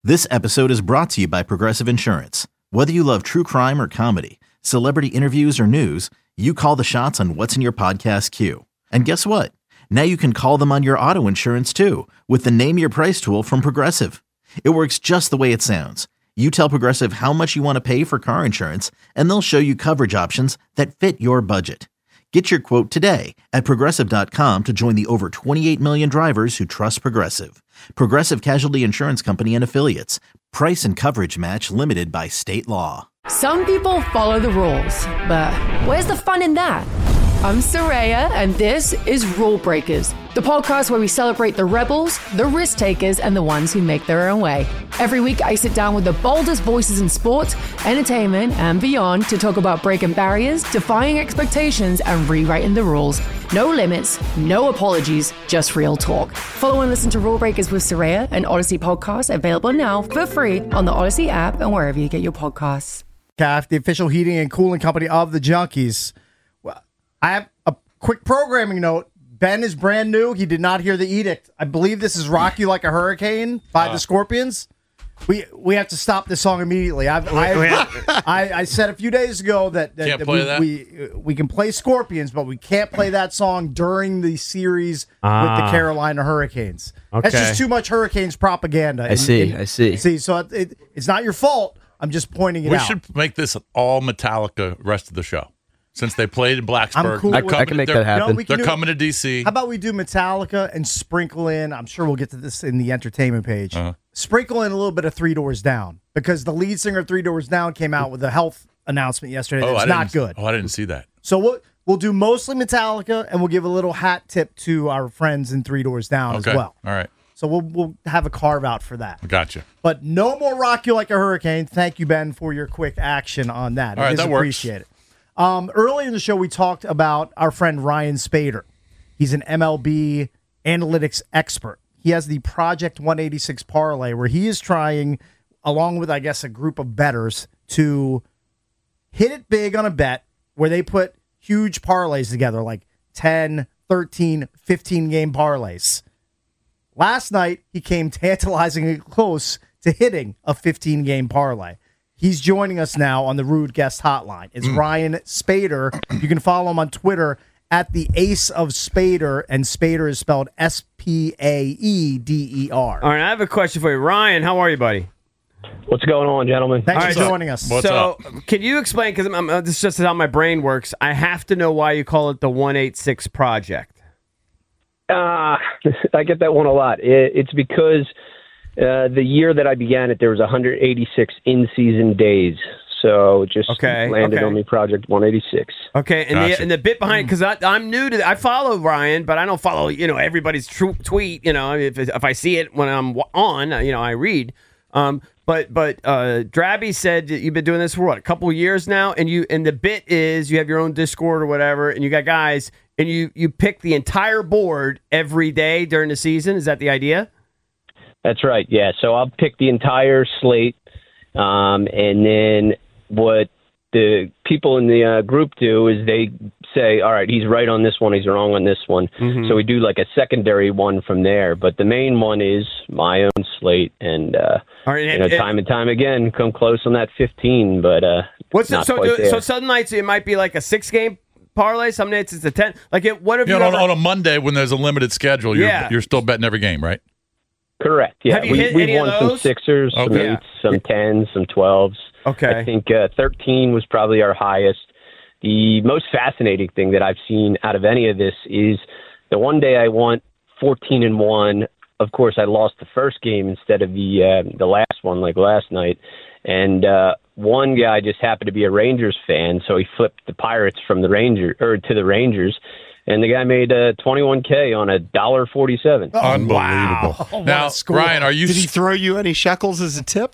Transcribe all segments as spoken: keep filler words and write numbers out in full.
This episode is brought to you by Progressive Insurance. Whether you love true crime or comedy, celebrity interviews or news, you call the shots on what's in your podcast queue. And guess what? Now you can call them on your auto insurance too with the Name Your Price tool from Progressive. It works just the way it sounds. You tell Progressive how much you want to pay for car insurance, and they'll show you coverage options that fit your budget. Get your quote today at Progressive dot com to join the over twenty-eight million drivers who trust Progressive. Progressive Casualty Insurance Company and Affiliates. Price and coverage match limited by state law. Some people follow the rules, but where's the fun in that? I'm Soraya, and this is Rule Breakers, the podcast where we celebrate the rebels, the risk takers, and the ones who make their own way. Every week, I sit down with the boldest voices in sports, entertainment, and beyond to talk about breaking barriers, defying expectations, and rewriting the rules. No limits, no apologies, just real talk. Follow and listen to Rule Breakers with Soraya, an Odyssey podcast, available now for free on the Odyssey app and wherever you get your podcasts. C A F, the official heating and cooling company of the Junkies. Well, I have a quick programming note. Ben is brand new. He did not hear the edict. I believe this is "Rock You Like a Hurricane" by uh, the Scorpions. We we have to stop this song immediately. I've, I've, I I said a few days ago that, that, can't that, play we, that? we we can play Scorpions, but we can't play that song during the series ah. with the Carolina Hurricanes. Okay. That's just too much Hurricanes propaganda. I see. I see. See, so it, it, it's not your fault. I'm just pointing it we out. We should make this all Metallica rest of the show. Since they played in Blacksburg. Cool I, I can make that happen. You know, they're do, coming to D C. How about we do Metallica and sprinkle in, I'm sure we'll get to this in the entertainment page, uh-huh. sprinkle in a little bit of Three Doors Down, because the lead singer of Three Doors Down came out with a health announcement yesterday oh, that's I not good. Oh, I didn't see that. So we'll, we'll do mostly Metallica, and we'll give a little hat tip to our friends in Three Doors Down okay. as well. All right. So we'll we'll have a carve out for that. Gotcha. But no more "Rock You Like a Hurricane." Thank you, Ben, for your quick action on that. All right, it is that works. appreciated. Um, early in the show, we talked about our friend Ryan Spader. He's an M L B analytics expert. He has the Project one eighty-six parlay, where he is trying, along with, I guess, a group of bettors, to hit it big on a bet where they put huge parlays together, like ten, thirteen, fifteen-game parlays. Last night, he came tantalizingly close to hitting a fifteen-game parlay. He's joining us now on the Rude Guest Hotline. It's mm. Ryan Spader. You can follow him on Twitter at the Ace of Spader, and Spader is spelled S P A E D E R. All right, I have a question for you. Ryan, how are you, buddy? What's going on, gentlemen? Thanks All for right, joining us. What's so, up? Can you explain, because this is just how my brain works, I have to know why you call it the one eighty-six Project. Uh, I get that one a lot. It, it's because uh, the year that I began it, there was one hundred eighty-six in-season days. So it just okay, landed okay. on me, Project one eighty-six. Okay, and gotcha. the and the bit behind, because I'm new to, I follow Ryan, but I don't follow, you know, everybody's tr- tweet. You know, if if I see it when I'm on, you know, I read. Um, but but uh, Drabby said that you've been doing this for what, a couple years now, and you and the bit is you have your own Discord or whatever, and you got guys, and you you pick the entire board every day during the season. Is that the idea? That's right. Yeah. So I'll pick the entire slate, um, and then what the people in the uh, group do is they say, all right, he's right on this one, he's wrong on this one. Mm-hmm. So we do like a secondary one from there. But the main one is my own slate, and uh, all right, you know, it, time and time again, come close on that fifteen, but uh, what's not it, so? quite Do, there. So some nights it might be like a six-game parlay. Some nights it's a ten. Like, it, what have you you know, ever... on a Monday when there's a limited schedule, you're, Yeah. you're still betting every game, right? Correct. Yeah, Have you we, hit we've any of won some those? sixers, some Okay. eights, some tens, some twelves. Okay. I think uh, thirteen was probably our highest. The most fascinating thing that I've seen out of any of this is the one day I won fourteen and one. Of course, I lost the first game instead of the uh, the last one, like last night. And uh, one guy just happened to be a Rangers fan, so he flipped the Pirates from the Ranger or to the Rangers. And the guy made uh, twenty-one K on a one dollar forty-seven. Oh, Unbelievable. wow. What Now, a score. Ryan, are you... Did he throw you any shekels as a tip?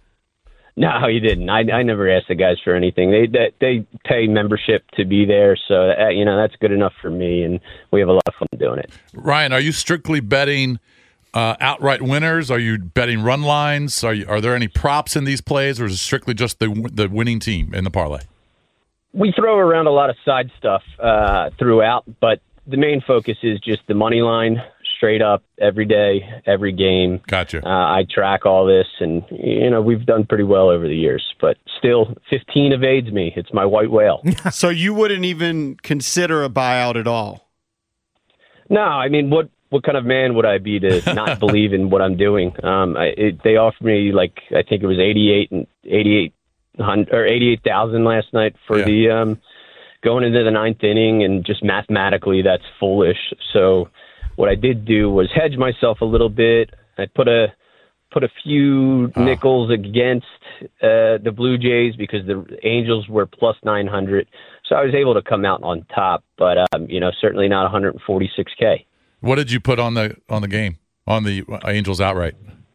No, he didn't. I, I never asked the guys for anything. They they, they pay membership to be there, so uh, you know that's good enough for me, and we have a lot of fun doing it. Ryan, are you strictly betting uh, outright winners? Are you betting run lines? Are you, are there any props in these plays, or is it strictly just the the winning team in the parlay? We throw around a lot of side stuff uh, throughout, but the main focus is just the money line, straight up every day, every game. Gotcha. Uh, I track all this, and you know we've done pretty well over the years. But still, fifteen evades me. It's my white whale. So you wouldn't even consider a buyout at all? No, I mean, what what kind of man would I be to not believe in what I'm doing? Um, I, it, they offered me like I think it was eighty-eight and eighty-eight hundred or eighty-eight thousand last night for Yeah. the um, going into the ninth inning, and just mathematically that's foolish. So what I did do was hedge myself a little bit. I put a put a few Oh. nickels against uh, the Blue Jays because the Angels were plus nine hundred. So I was able to come out on top, but um, you know, certainly not one hundred forty-six K. What did you put on the on the game on the Angels outright?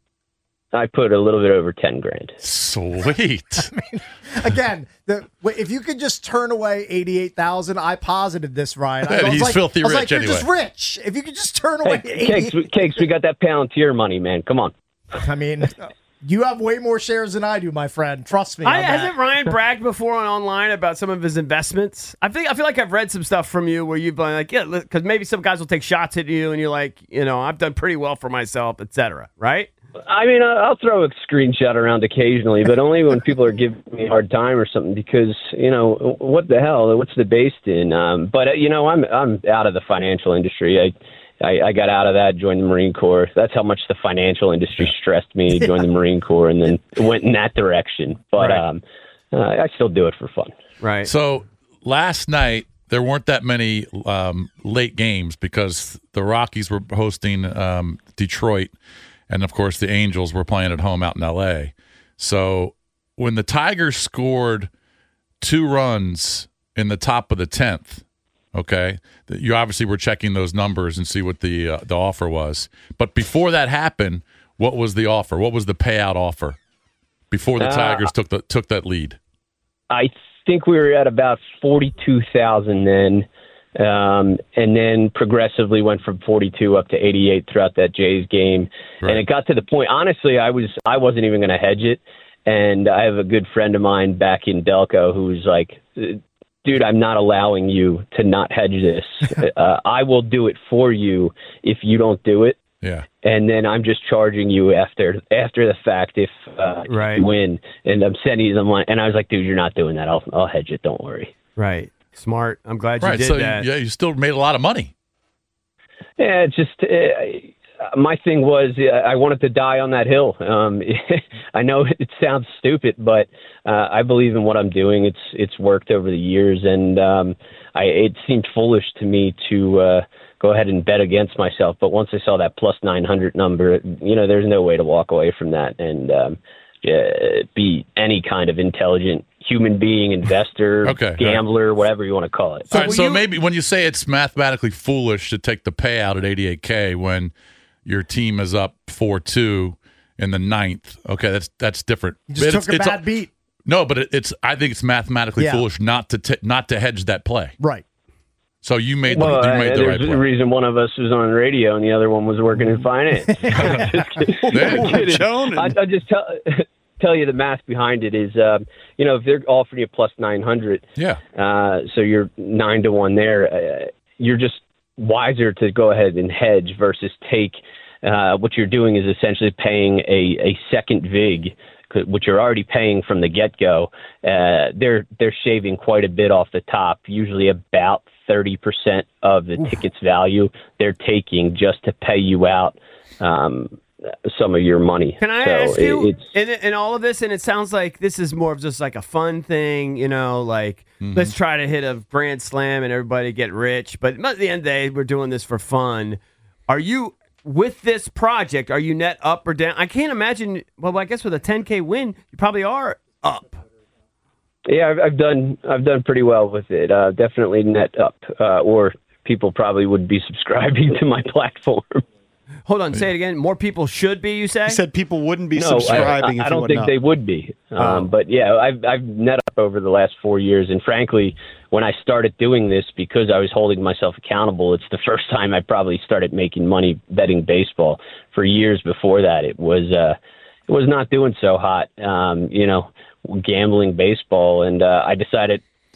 I put a little bit over ten grand. Sweet. Again, the, if you could just turn away eighty-eight thousand, I posited this, Ryan. I was He's like, filthy I was rich like, you're anyway. just rich. If you could just turn away Hey, Cakes, eighty. Cakes, we got that Palantir money, man. Come on. I mean, you have way more shares than I do, my friend. Trust me. I, on that. hasn't Ryan bragged before on online about some of his investments? I think I feel like I've read some stuff from you where you've been like, yeah, because maybe some guys will take shots at you, and you're like, you know, I've done pretty well for myself, et cetera. Right? I mean, I- I'll throw a screenshot around occasionally, but only when people are giving me a hard time or something. Because you know, what the hell? What's the based in? Um, but uh, you know, I'm I'm out of the financial industry. I, I I got out of that, joined the Marine Corps. That's how much the financial industry stressed me. Joined the Marine Corps, and then went in that direction. But Right. um, uh, I still do it for fun. Right. So last night there weren't that many um, late games because the Rockies were hosting um, Detroit, and of course the Angels were playing at home out in L A. So when the Tigers scored two runs in the top of the tenth, okay, you obviously were checking those numbers and see what the uh, the offer was. But before that happened, what was the offer? What was the payout offer before the Uh, Tigers took the took that lead? I think we were at about forty-two thousand then, um, and then progressively went from forty-two up to eighty-eight throughout that Jays game. Right. And it got to the point, honestly, I was I wasn't even going to hedge it. And I have a good friend of mine back in Delco who's like, dude, I'm not allowing you to not hedge this. uh, I will do it for you if you don't do it. Yeah. And then I'm just charging you after after the fact if uh, Right. you win. And I'm sending you the money. And I was like, dude, you're not doing that. I'll I'll hedge it. Don't worry. Right. Smart. I'm glad you Right. did So that. yeah, you still made a lot of money. Yeah, it's just uh, my thing was uh, I wanted to die on that hill. Um, I know it sounds stupid, but uh, I believe in what I'm doing. It's it's worked over the years, and um, I it seemed foolish to me to uh, go ahead and bet against myself. But once I saw that plus nine hundred number, you know, there's no way to walk away from that and um, uh, be any kind of intelligent human being, investor, Okay, right. gambler, whatever you want to call it. All right, will so you- maybe when you say it's mathematically foolish to take the payout at eighty-eight K when your team is up four two in the ninth, okay, that's that's different. You just But took a bad beat. No, but it, it's I think it's mathematically Yeah. foolish not to t- not to hedge that play. Right. So you made the, Well, you uh, made the there's right a play. reason one of us was on radio and the other one was working in finance. Just kidding. Yeah. Kidding. Jonan. I, I just tell tell you the math behind it is, um, you know, if they're offering you plus nine hundred, Yeah. uh, so you're nine to one there. Uh, you're just wiser to go ahead and hedge versus take. Uh, what you're doing is essentially paying a, a second vig, which you're already paying from the get go. Uh, they're they're shaving quite a bit off the top, usually about thirty percent of the ticket's value. They're taking just to pay you out um, some of your money. Can I So ask you, it- it's, in, in all of this, and it sounds like this is more of just like a fun thing, you know, like Mm-hmm. let's try to hit a grand slam and everybody get rich. But at the end of the day, we're doing this for fun. Are you, with this project, are you net up or down? I can't imagine, well, I guess with a ten K win, you probably are up. Yeah, I've, I've done I've done pretty well with it. Uh, definitely net up, uh, or people probably would be subscribing to my platform. Hold on, say it again. More people should be, you say? He said people wouldn't be No, I, subscribing I, if I you don't went think up. they would be. Um, Oh. But yeah, I've I've net up over the last four years, and frankly, when I started doing this, because I was holding myself accountable, it's the first time I probably started making money betting baseball. For years before that, it was uh, it was not doing so hot. Um, you know, gambling baseball, and uh, I decided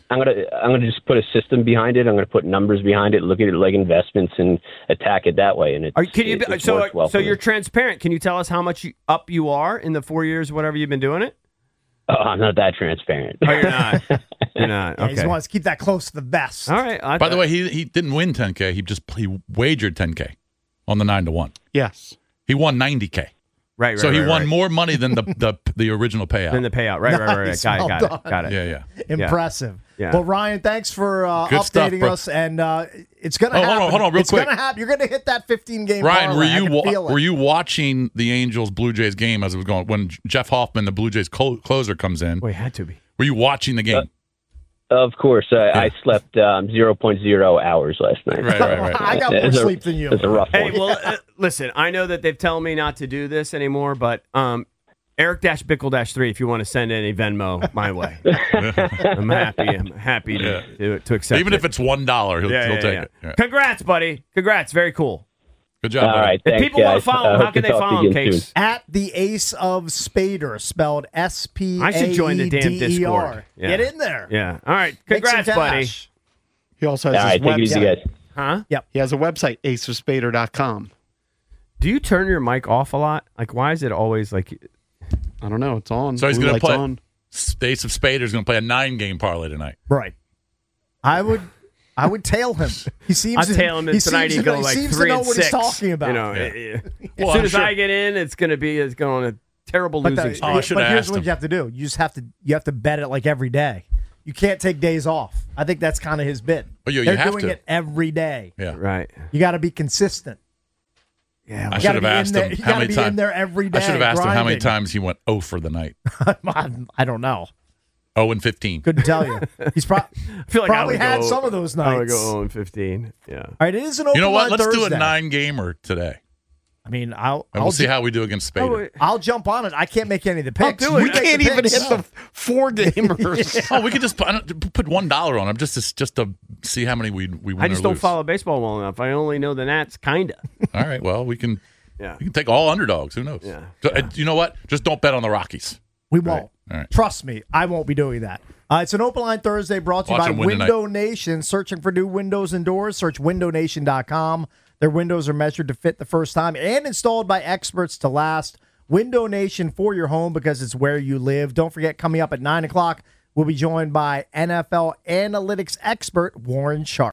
I'm gonna I'm gonna just put a system behind it. I'm gonna put numbers behind it. Look at it like investments and attack it that way. And it, Are, can you it, be, it's so worked well so for you're me. transparent? Can you tell us how much you, up you are in the four years, whatever you've been doing it? Oh, I'm not that transparent. Oh, you're not. You're not. Yeah, Okay. he wants to keep that close to the vest. All right. I By the thought- way, he he didn't win ten K. He just he wagered ten K on the nine to one. Yes. He won ninety K. right, right. So he right, won right. more money than the the, the original payout. than the payout. Right, right, right, right. Nice. Got Well it. Got it. done. Got it. yeah, yeah. Impressive. Yeah. Well, Ryan, thanks for uh, Good stuff, updating bro. us, and uh, it's going to Oh, hold happen. on, hold on, real it's quick. gonna happen. You're going to hit that fifteen game. Ryan, parlay. were I you can wa- feel it. were you watching the Angels Blue Jays game as it was going when Jeff Hoffman, the Blue Jays clo- closer, comes in? Well, it had to be. Were you watching the game? Of course, uh, I slept um, zero point zero hours last night. Right, right, right. I got more It's a- sleep than you. It's a rough Hey, one. well, uh, listen. I know that they've told me not to do this anymore, but um, Eric Dash Bickle Dash three. If you want to send any Venmo my way, I'm happy. I'm happy to to, to accept. Even it. if it's one dollar, he'll, yeah, he'll yeah, take yeah. it. Yeah. Congrats, buddy. Congrats. Very cool. Good job. All buddy. right, If thanks, people want guys. to follow I him, how hope can to they talk to follow you him, again soon. Cakes? At the Ace of Spader, spelled S P A I should join the E damn D E R. Discord. Yeah. Get in there. Yeah. All right. Make some Congrats, buddy. cash. He also has All right, his take it easy, website. guys. Huh? He has a website, ace of spader dot com. Do you turn your mic off a lot? Like, why is it always like? I don't know. It's on. So he's Blue going to light's play. on. Ace of Spader is going to play a nine-game parlay tonight. Right. I would. I would tail him. He seems. I'll to, tail him he in tonight. seems He to go know, like he seems three to know and what six. he's talking about. You know, Yeah. eh, eh. Well, as soon I'm as sure- I get in, it's going to be it's going a terrible But, losing the, streak. Oh, I but, should've but here's asked what him. you have to do. You just have to. You have to bet it like every day. You can't take days off. I think that's kind of his bit. Oh, yeah, you They're have doing to. it every day. Yeah. Right. You got to be consistent. Yeah. I You should gotta have be in asked there- him you how gotta many be in times. there every I should have day, asked him how many grinding. times he went oh for the night. I don't know. oh and fifteen. Couldn't tell you. He's pro- I feel like probably I would had go, some of those I would nights. go oh and fifteen. Yeah. All right, it is an open You know what? line Let's do a Thursday. nine-gamer today, I mean, I'll and I'll, we'll see ju- how we do against Spader. Oh, wait. I'll jump on it. I can't make any of the picks. do it. You We make can't the even picks. hit the four gamers. Oh, we could just put, put one dollar on them just to just to see how many we we win I just or don't lose. follow baseball well enough. I only know the Nats, kinda. All right, well we can Yeah. we can take all underdogs. Who knows? Yeah. So, uh, you know what? Just don't bet on the Rockies. We won't. All right. Trust me, I won't be doing that. Uh, it's an open line Thursday brought to you Watch by them win tonight. Window Nation. Searching for new windows and doors, search window nation dot com. Their windows are measured to fit the first time and installed by experts to last. Window Nation for your home because it's where you live. Don't forget, coming up at nine o'clock, we'll be joined by N F L analytics expert Warren Sharp.